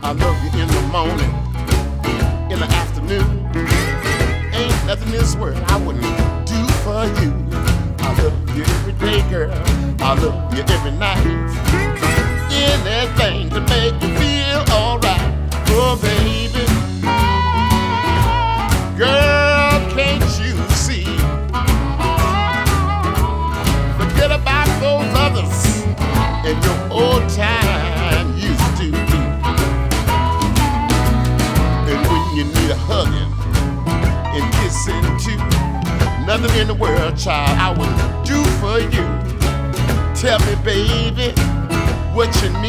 I love you in the morning, in the afternoon. Ain't nothing in this world I wouldn't do for you. I love you every day, girl. I love you every night. Anything to make you feel alright. Oh, baby. Girl, can't you see? Forget about those others and your old time used to be. And when you need a hugging and kissing too, nothing in the world, child, I would do for you. Tell me, baby, what you need.